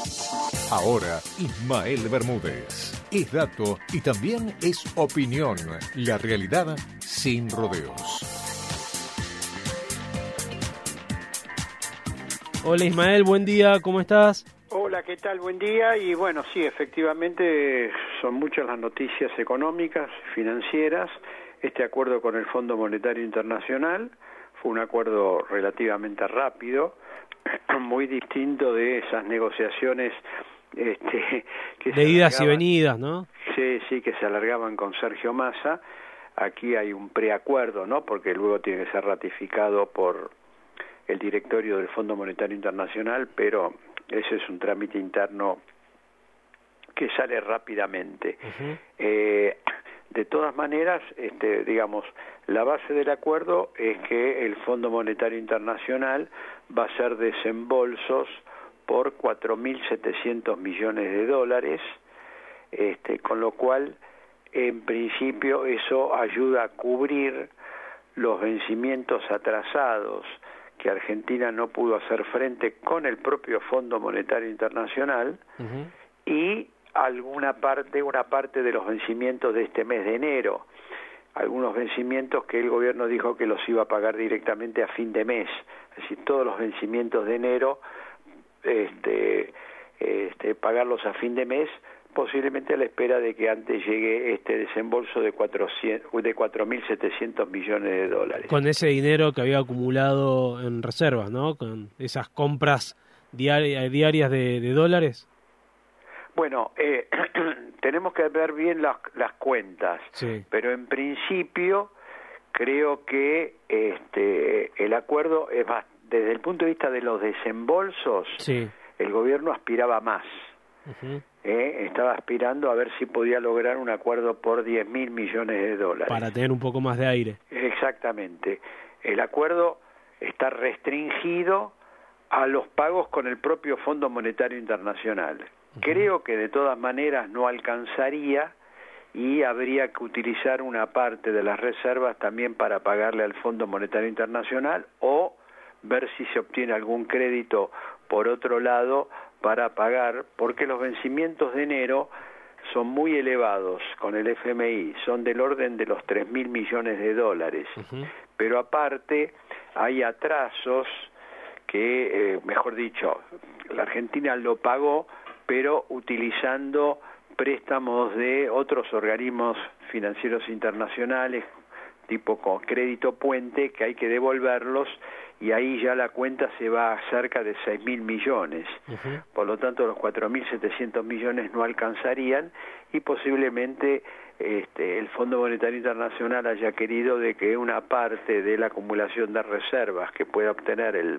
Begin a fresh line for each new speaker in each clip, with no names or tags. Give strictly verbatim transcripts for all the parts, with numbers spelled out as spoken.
Ahora, Ismael Bermúdez. Es dato y también es opinión. La realidad sin rodeos.
Hola Ismael, buen día, ¿cómo estás?
Hola, ¿qué tal? Buen día. Y bueno, sí, efectivamente son muchas las noticias económicas, financieras. Este acuerdo con el Fondo Monetario Internacional fue un acuerdo relativamente rápido, muy distinto de esas negociaciones este, que
de idas y venidas, ¿no?
Sí, sí, que se alargaban con Sergio Massa. Aquí hay un preacuerdo, ¿no? Porque luego tiene que ser ratificado por el directorio del Fondo Monetario Internacional, pero ese es un trámite interno que sale rápidamente. Uh-huh. Eh, de todas maneras, este, digamos, la base del acuerdo es que el Fondo Monetario Internacional va a hacer desembolsos por cuatro mil setecientos millones de dólares, este, con lo cual, en principio, eso ayuda a cubrir los vencimientos atrasados que Argentina no pudo hacer frente con el propio Fondo Monetario Internacional, uh-huh, y alguna parte, una parte de los vencimientos de este mes de enero, algunos vencimientos que el gobierno dijo que los iba a pagar directamente a fin de mes, es decir, todos los vencimientos de enero, este, este, pagarlos a fin de mes, posiblemente a la espera de que antes llegue este desembolso de cuatro mil setecientos millones de dólares.
Con ese dinero que había acumulado en reservas, ¿no? Con esas compras diari- diarias de, de dólares.
Bueno, eh, tenemos que ver bien las, las cuentas,
sí,
pero en principio creo que este, el acuerdo es más, desde el punto de vista de los desembolsos,
sí,
el gobierno aspiraba más.
Uh-huh.
Eh, estaba aspirando a ver si podía lograr un acuerdo por diez mil millones de dólares.
Para tener un poco más de aire.
Exactamente. El acuerdo está restringido a los pagos con el propio Fondo Monetario Internacional. Uh-huh. Creo que de todas maneras no alcanzaría y habría que utilizar una parte de las reservas también para pagarle al Fondo Monetario Internacional o ver si se obtiene algún crédito por otro lado para pagar, porque los vencimientos de enero son muy elevados con el F M I, son del orden de los tres mil millones de dólares, uh-huh, pero aparte hay atrasos que, eh, mejor dicho, la Argentina lo pagó, pero utilizando préstamos de otros organismos financieros internacionales, tipo con crédito puente, que hay que devolverlos, y ahí ya la cuenta se va a cerca de seis mil millones. Uh-huh. Por lo tanto, los cuatro mil setecientos millones no alcanzarían y posiblemente este, el Fondo Monetario Internacional haya querido de que una parte de la acumulación de reservas que pueda obtener el,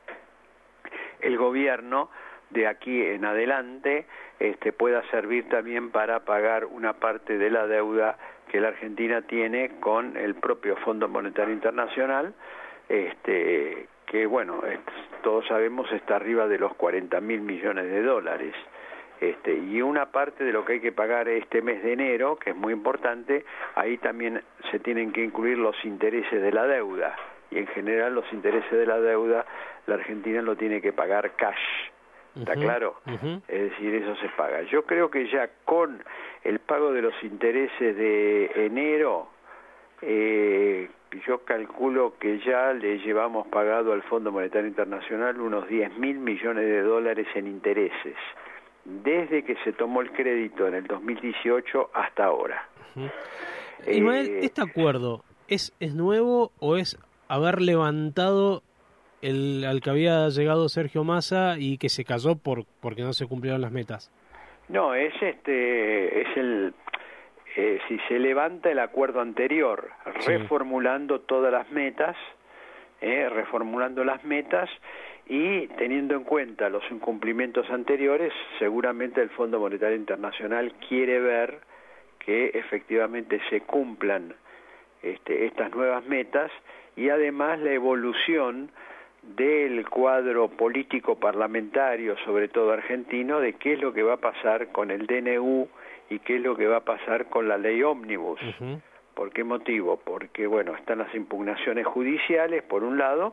el gobierno de aquí en adelante este, pueda servir también para pagar una parte de la deuda que la Argentina tiene con el propio Fondo Monetario Internacional, este, que bueno, es, todos sabemos está arriba de los cuarenta mil millones de dólares, este, y una parte de lo que hay que pagar este mes de enero, que es muy importante, ahí también se tienen que incluir los intereses de la deuda, y en general los intereses de la deuda la Argentina lo tiene que pagar cash. ¿Está uh-huh, claro? Uh-huh. Es decir, eso se paga. Yo creo que ya con el pago de los intereses de enero, eh, yo calculo que ya le llevamos pagado al Fondo Monetario Internacional unos diez mil millones de dólares en intereses, desde que se tomó el crédito en el dos mil dieciocho hasta ahora.
Uh-huh. eh, Ismael, ¿este acuerdo es, es nuevo o es haber levantado el al que había llegado Sergio Massa y que se cayó por porque no se cumplieron las metas?
No, es este es el eh, si se levanta el acuerdo anterior, sí, reformulando todas las metas, eh, reformulando las metas y teniendo en cuenta los incumplimientos anteriores, seguramente el Fondo Monetario Internacional quiere ver que efectivamente se cumplan este, estas nuevas metas y además la evolución del cuadro político parlamentario, sobre todo argentino, de qué es lo que va a pasar con el D N U y qué es lo que va a pasar con la ley ómnibus. Uh-huh. ¿Por qué motivo? Porque, bueno, están las impugnaciones judiciales, por un lado,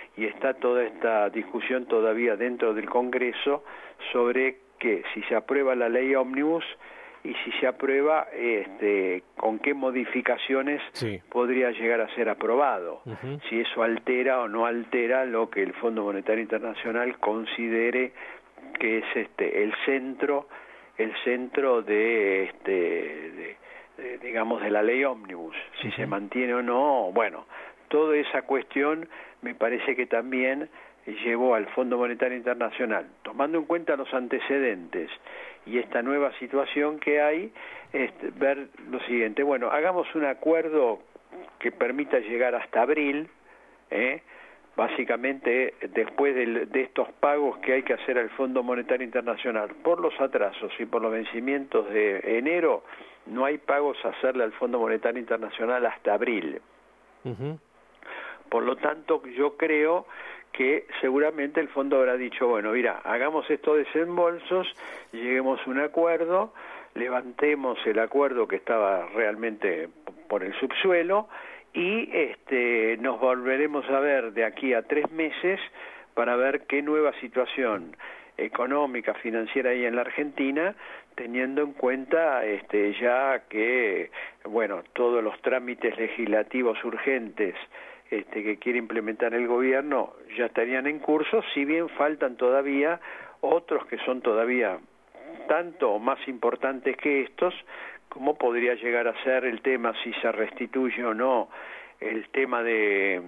y está toda esta discusión todavía dentro del Congreso sobre que si se aprueba la ley ómnibus y si se aprueba, este, con qué modificaciones sí. podría llegar a ser aprobado, uh-huh. si eso altera o no altera lo que el Fondo Monetario Internacional considere que es este el centro, el centro de este de, de, digamos de la ley ómnibus, si uh-huh. se mantiene o no. Bueno, toda esa cuestión me parece que también llevó al Fondo Monetario Internacional, tomando en cuenta los antecedentes y esta nueva situación que hay, este, ver lo siguiente: bueno, hagamos un acuerdo que permita llegar hasta abril, ¿eh? básicamente después de, de estos pagos que hay que hacer al Fondo Monetario Internacional por los atrasos y por los vencimientos de enero, no hay pagos a hacerle al Fondo Monetario Internacional hasta abril. Uh-huh. Por lo tanto, yo creo que seguramente el fondo habrá dicho, bueno, mira, hagamos estos desembolsos, lleguemos a un acuerdo, levantemos el acuerdo que estaba realmente por el subsuelo y este nos volveremos a ver de aquí a tres meses para ver qué nueva situación económica, financiera hay en la Argentina, teniendo en cuenta este ya que, bueno, todos los trámites legislativos urgentes Este, que quiere implementar el gobierno ya estarían en curso, si bien faltan todavía otros que son todavía tanto o más importantes que estos, como podría llegar a ser el tema si se restituye o no el tema de,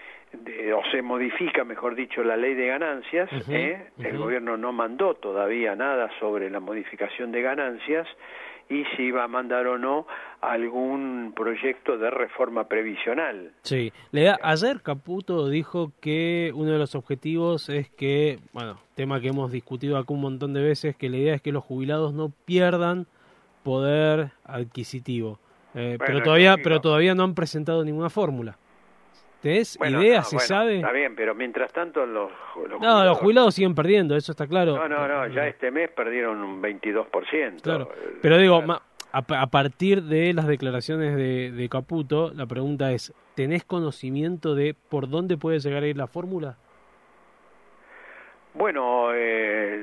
de o se modifica, mejor dicho, la ley de ganancias. Uh-huh, ¿eh? Uh-huh. El gobierno no mandó todavía nada sobre la modificación de ganancias, y si iba a mandar o no algún proyecto de reforma previsional.
Sí, le da, ayer Caputo dijo que uno de los objetivos es que, bueno, tema que hemos discutido acá un montón de veces, que la idea es que los jubilados no pierdan poder adquisitivo. Eh, bueno, pero todavía no, pero todavía no han presentado ninguna fórmula. ¿Tenés
bueno,
idea?
No,
¿Se
bueno,
sabe?
Está bien, pero mientras tanto los, los
No,
jubilados...
los jubilados siguen perdiendo, eso está claro.
No, no, no, ya este mes perdieron un veintidós por ciento.
Claro, pero digo, claro. a, a partir de las declaraciones de, de Caputo, la pregunta es, ¿tenés conocimiento de por dónde puede llegar a ir la fórmula?
Bueno, eh,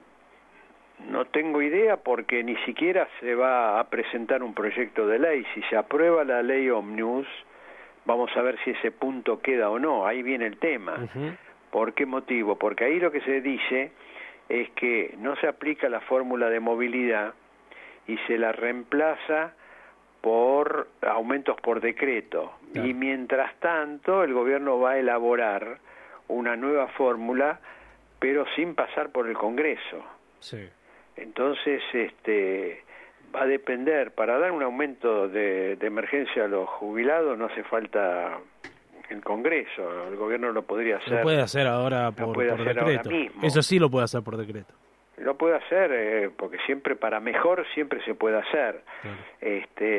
no tengo idea porque ni siquiera se va a presentar un proyecto de ley. Si se aprueba la ley ómnibus, vamos a ver si ese punto queda o no. Ahí viene el tema. Uh-huh. ¿Por qué motivo? Porque ahí lo que se dice es que no se aplica la fórmula de movilidad y se la reemplaza por aumentos por decreto. Claro. Y mientras tanto el gobierno va a elaborar una nueva fórmula, pero sin pasar por el Congreso.
Sí.
Entonces, este... va a depender, para dar un aumento de, de emergencia a los jubilados no hace falta el Congreso, el gobierno lo podría hacer.
Lo puede hacer ahora por,
puede
por
hacer
decreto.
Ahora mismo.
Eso sí lo puede hacer por decreto.
Lo puede hacer, eh, porque siempre para mejor siempre se puede hacer. Claro. Este,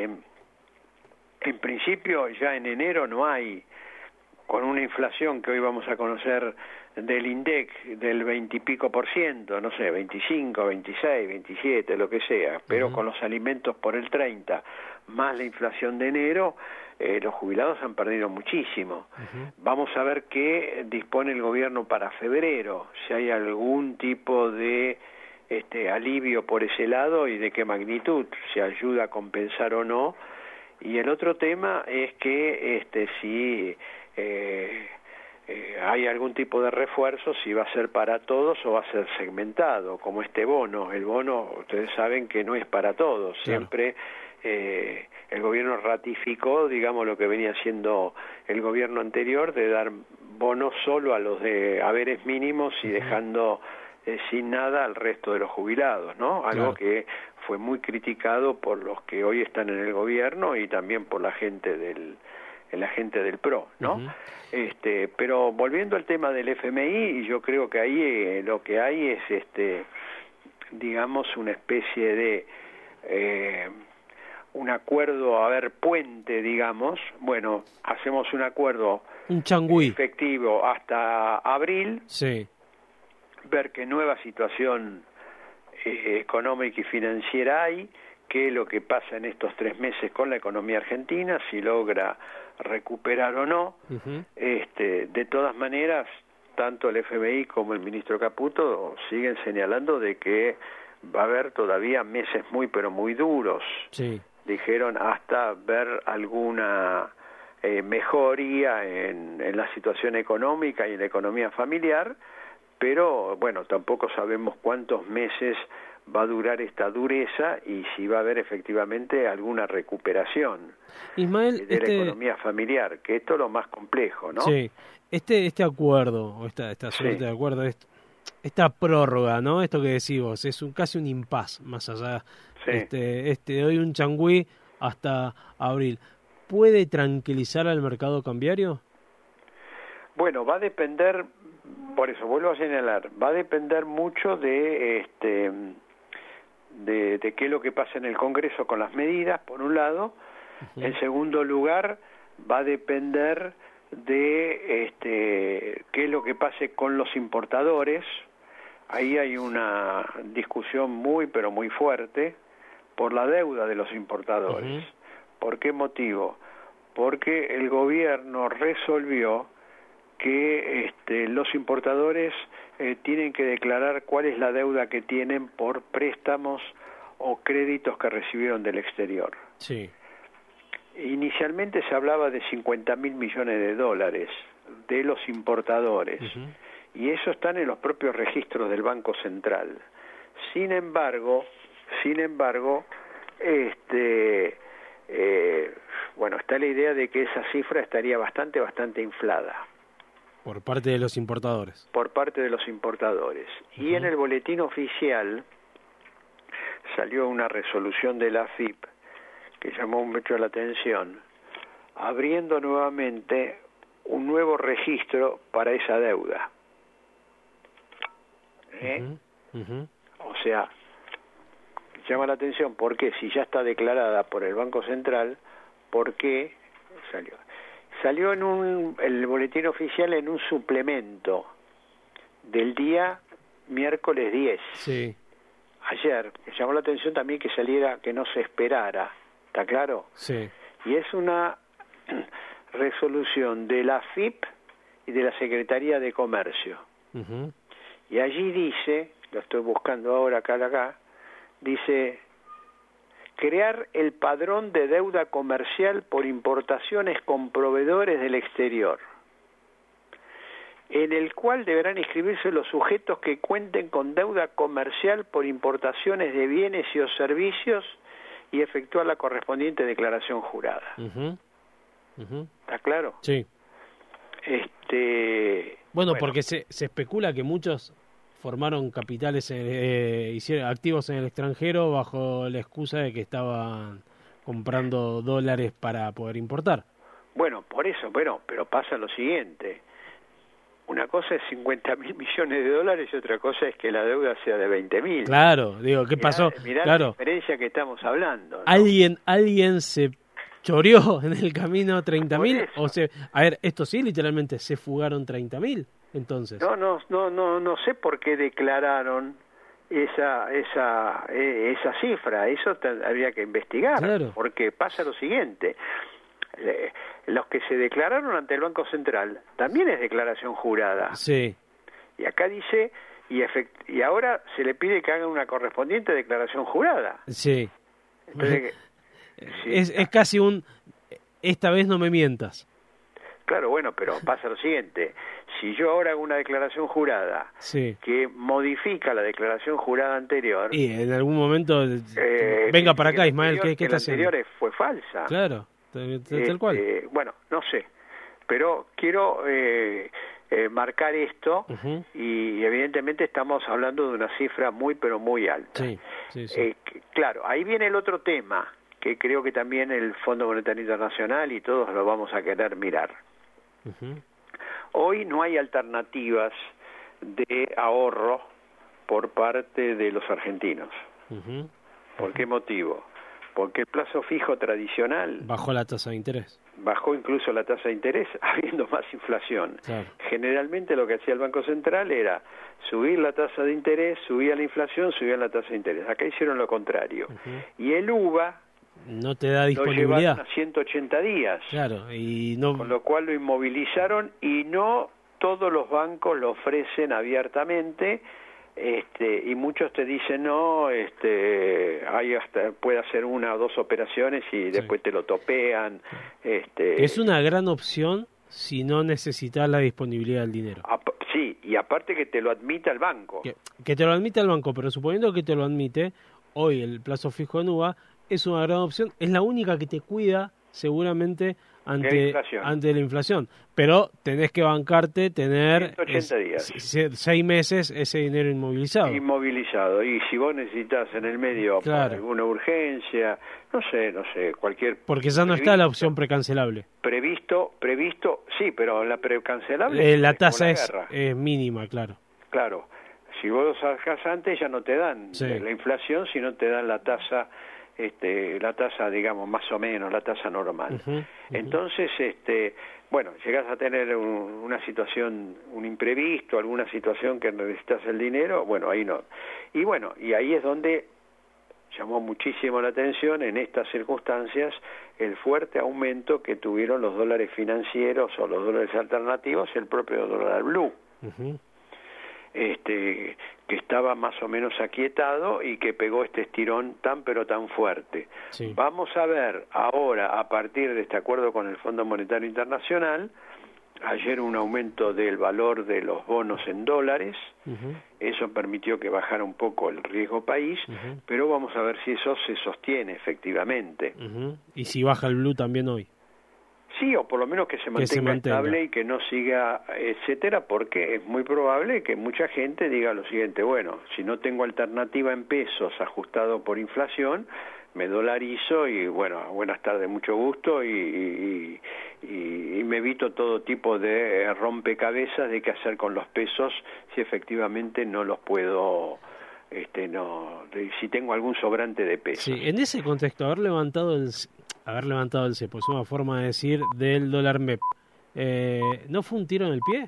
en principio ya en enero no hay, con una inflación que hoy vamos a conocer del INDEC del veinte y pico por ciento, no sé, veinticinco, veintiséis, veintisiete, lo que sea, pero uh-huh. con los alimentos por el treinta, más la inflación de enero, eh, los jubilados han perdido muchísimo. Uh-huh. Vamos a ver qué dispone el gobierno para febrero, si hay algún tipo de este alivio por ese lado y de qué magnitud, si ayuda a compensar o no. Y el otro tema es que este si eh, Eh, hay algún tipo de refuerzo, si va a ser para todos o va a ser segmentado, como este bono. El bono, ustedes saben que no es para todos, claro. Siempre eh, el gobierno ratificó, digamos, lo que venía haciendo el gobierno anterior, de dar bonos solo a los de haberes mínimos y uh-huh. dejando eh, sin nada al resto de los jubilados, ¿no? Algo claro. que fue muy criticado por los que hoy están en el gobierno y también por la gente del la gente del P R O, ¿no? Uh-huh. Este, pero volviendo al tema del F M I, yo creo que ahí eh, lo que hay es, este, digamos, una especie de eh, un acuerdo, a ver, puente, digamos. Bueno, hacemos un acuerdo
un changüí
efectivo hasta abril,
sí.
ver qué nueva situación eh, económica y financiera hay, qué es lo que pasa en estos tres meses con la economía argentina, si logra recuperar o no. Uh-huh. Este, de todas maneras, tanto el F M I como el ministro Caputo siguen señalando de que va a haber todavía meses muy pero muy duros. Sí. Dijeron hasta ver alguna eh, mejoría en, en la situación económica y en la economía familiar, pero bueno, tampoco sabemos cuántos meses va a durar esta dureza y si va a haber efectivamente alguna recuperación
Ismael,
de
este...
la economía familiar, que esto es lo más complejo, ¿no?
Sí, este este acuerdo, o esta, esta suerte sí. de acuerdo, esto, esta prórroga, ¿no? Esto que decís vos, es un, casi un impas más allá, sí. este, este de hoy un changüí hasta abril. ¿Puede tranquilizar al mercado cambiario?
Bueno, va a depender, por eso vuelvo a señalar, va a depender mucho de este de, de qué es lo que pasa en el Congreso con las medidas, por un lado. Uh-huh. En segundo lugar, va a depender de este qué es lo que pase con los importadores. Ahí hay una discusión muy pero muy fuerte por la deuda de los importadores. Uh-huh. ¿Por qué motivo? Porque el gobierno resolvió que este, los importadores eh, tienen que declarar cuál es la deuda que tienen por préstamos o créditos que recibieron del exterior.
Sí.
Inicialmente se hablaba de cincuenta mil millones de dólares de los importadores, uh-huh. y eso están en los propios registros del Banco Central. Sin embargo, sin embargo, este, eh, bueno, está la idea de que esa cifra estaría bastante, bastante inflada.
Por parte de los importadores.
Por parte de los importadores. Uh-huh. Y en el boletín oficial salió una resolución de la A F I P que llamó mucho la atención, abriendo nuevamente un nuevo registro para esa deuda. ¿Eh? Uh-huh. Uh-huh. O sea, llama la atención porque si ya está declarada por el Banco Central, ¿por qué salió? Salió en un, el boletín oficial en un suplemento del día miércoles diez.
Sí.
Ayer, me llamó la atención también que saliera, que no se esperara, ¿está claro?
Sí.
Y es una resolución de la A F I P y de la Secretaría de Comercio.
Uh-huh.
Y allí dice, lo estoy buscando ahora acá, acá, dice... crear el padrón de deuda comercial por importaciones con proveedores del exterior, en el cual deberán inscribirse los sujetos que cuenten con deuda comercial por importaciones de bienes y o servicios y efectuar la correspondiente declaración jurada.
Uh-huh. Uh-huh.
¿Está claro?
Sí.
Este,
bueno, bueno, porque se, se especula que muchos formaron capitales, eh, hicieron activos en el extranjero bajo la excusa de que estaban comprando dólares para poder importar.
Bueno, por eso, bueno, pero pasa lo siguiente. Una cosa es cincuenta mil millones de dólares y otra cosa es que la deuda sea de veinte mil.
Claro, digo, ¿qué
mirá,
pasó?
Mirá
claro.
la diferencia que estamos hablando, ¿no?
Alguien, alguien se choreó en el camino treinta mil, o sea, a ver, esto sí, literalmente, se fugaron treinta mil. Entonces.
No, no, no, no, no sé por qué declararon esa esa eh, esa cifra. Eso te, habría que investigar.
Claro.
Porque pasa lo siguiente: eh, los que se declararon ante el Banco Central también es declaración jurada.
Sí.
Y acá dice y efect y ahora se le pide que hagan una correspondiente declaración jurada.
Sí.
Entonces,
es, sí. es casi un esta vez no me mientas.
Claro, bueno, pero pasa lo siguiente. Si yo ahora hago una declaración jurada
sí.
que modifica la declaración jurada anterior...
Y en algún momento... Eh, venga para acá, Ismael, ¿qué, qué está haciendo?
La anterior fue falsa.
Claro, tal, tal cual.
Eh, bueno, no sé. Pero quiero eh, eh, marcar esto uh-huh. y evidentemente estamos hablando de una cifra muy, pero muy alta.
Sí, sí, sí.
Eh, claro, ahí viene el otro tema que creo que también el Fondo Monetario Internacional y todos lo vamos a querer mirar.
Uh-huh.
Hoy no hay alternativas de ahorro por parte de los argentinos.
Uh-huh.
¿Por qué motivo? porque el plazo fijo tradicional...
Bajó la tasa de interés.
Bajó incluso la tasa de interés habiendo más inflación.
Claro.
Generalmente lo que hacía el Banco Central era subir la tasa de interés, subía la inflación, subía la tasa de interés. Acá hicieron lo contrario. Uh-huh. Y el U V A...
No te da disponibilidad.
Lo llevaron a ciento ochenta días.
Claro, y no...
Con lo cual lo inmovilizaron y no todos los bancos lo ofrecen abiertamente, este, y muchos te dicen no, este, hay hasta puede hacer una o dos operaciones y después sí. te lo topean. Este,
es una gran opción si no necesitas la disponibilidad del dinero.
Sí, y aparte que te lo admita el banco.
Que, que te lo admita el banco, pero suponiendo que te lo admite, hoy el plazo fijo en U V A es una gran opción, es la única que te cuida seguramente ante la ante la inflación, pero tenés que bancarte tener
ciento ochenta días.
seis meses ese dinero inmovilizado.
Inmovilizado, y si vos necesitas en el medio
claro.
alguna urgencia, no sé, no sé, cualquier...
Porque ya no previsto, está la opción precancelable.
Previsto, previsto, sí, pero la precancelable...
Eh, la tasa la es eh, mínima, claro.
Claro, si vos lo sacás antes ya no te dan sí. la inflación, sino te dan la tasa... Este, la tasa, digamos, más o menos, la tasa normal. Uh-huh, uh-huh. Entonces, este, bueno, llegas a tener un, una situación, un imprevisto, alguna situación que necesitas el dinero, bueno, ahí no. Y bueno, y ahí es donde llamó muchísimo la atención, en estas circunstancias, el fuerte aumento que tuvieron los dólares financieros o los dólares alternativos, el propio dólar blue. Uh-huh. Este, que estaba más o menos aquietado y que pegó este estirón tan pero tan fuerte. Sí. Vamos a ver ahora, a partir de este acuerdo con el Fondo Monetario Internacional, ayer un aumento del valor de los bonos en dólares, uh-huh. eso permitió que bajara un poco el riesgo país, uh-huh. pero vamos a ver si eso se sostiene efectivamente.
Uh-huh. Y si baja el blue también hoy.
Sí, o por lo menos que se mantenga, que se mantenga estable y que no siga, etcétera, porque es muy probable que mucha gente diga lo siguiente, bueno, si no tengo alternativa en pesos ajustado por inflación, me dolarizo y bueno, buenas tardes, mucho gusto, y, y, y, y me evito todo tipo de rompecabezas de qué hacer con los pesos si efectivamente no los puedo... Este, no, si tengo algún sobrante de pesos.
Sí, en ese contexto, haber levantado el... haber levantado el cepo, es una forma de decir del dólar M E P. Eh, ¿No fue un tiro en el pie?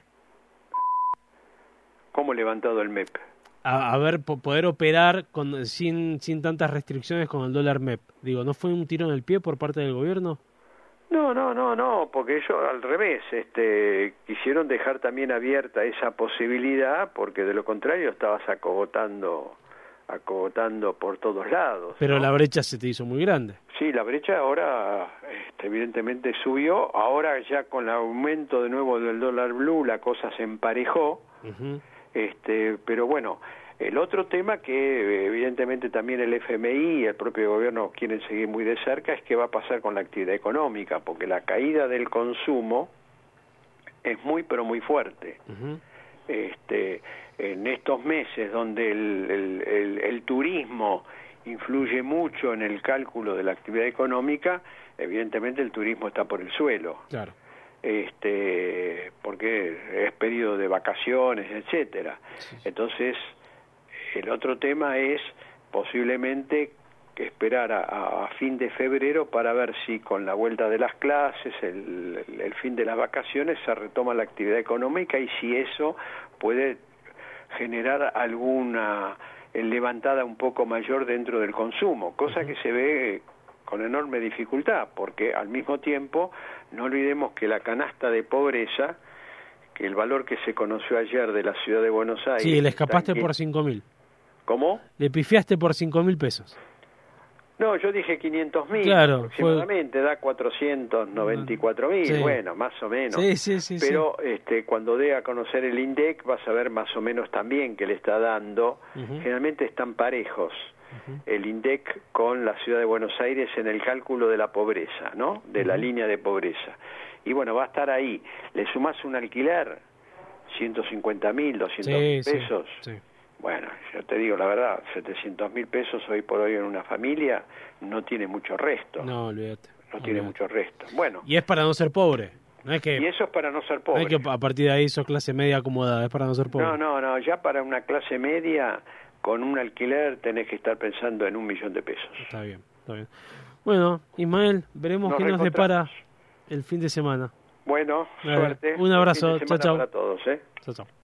¿Cómo levantado el M E P?
A, a ver, po, poder operar con, sin, sin tantas restricciones con el dólar M E P. Digo, ¿no fue un tiro en el pie por parte del gobierno?
No, no, no, no, porque ellos al revés, este, quisieron dejar también abierta esa posibilidad, porque de lo contrario estabas acogotando... acogotando por todos lados.
Pero
¿no?
La brecha se te hizo muy grande.
Sí, la brecha ahora este, evidentemente subió, ahora ya con el aumento de nuevo del dólar blue la cosa se emparejó, uh-huh. este, pero bueno, el otro tema que evidentemente también el F M I y el propio gobierno quieren seguir muy de cerca es qué va a pasar con la actividad económica, porque la caída del consumo es muy pero muy fuerte. Uh-huh. Este, en estos meses donde el, el, el, el turismo influye mucho en el cálculo de la actividad económica, evidentemente el turismo está por el suelo.
Claro.
Este, porque es periodo de vacaciones, etcétera. Sí, sí. Entonces, el otro tema es posiblemente que esperar a, a fin de febrero para ver si con la vuelta de las clases, el, el, el fin de las vacaciones, se retoma la actividad económica y si eso puede generar alguna levantada un poco mayor dentro del consumo, cosa uh-huh. que se ve con enorme dificultad, porque al mismo tiempo no olvidemos que la canasta de pobreza, que el valor que se conoció ayer de la ciudad de Buenos Aires...
Sí, le escapaste por cinco mil.
¿Cómo?
Le pifiaste por cinco mil pesos.
No, yo dije quinientos mil,
claro,
aproximadamente, fue... da cuatrocientos noventa y cuatro mil, sí. Bueno, más o menos.
Sí, sí, sí.
Pero
sí.
Este, cuando dé a conocer el INDEC vas a ver más o menos también que le está dando. Uh-huh. Generalmente están parejos uh-huh. el INDEC con la ciudad de Buenos Aires en el cálculo de la pobreza, ¿no? De uh-huh. la línea de pobreza. Y bueno, va a estar ahí. Le sumás un alquiler, ciento cincuenta mil, doscientos mil sí, pesos.
Sí, sí.
Bueno, yo te digo la verdad, setecientos mil pesos hoy por hoy en una familia no tiene mucho resto.
No, olvídate.
No tiene
olvídate.
mucho resto. Bueno.
Y es para no ser pobre. No es que,
y eso es para no ser pobre.
No es que a partir de ahí sos clase media acomodada, es para no ser pobre.
No, no, no, ya para una clase media con un alquiler tenés que estar pensando en un millón de pesos.
Está bien. Está bien. Bueno, Ismael, veremos
nos
qué nos depara el fin de semana.
Bueno,
eh,
suerte.
Un abrazo.
Fin de semana
chao, chao.
para todos, ¿eh?
Chao, chao.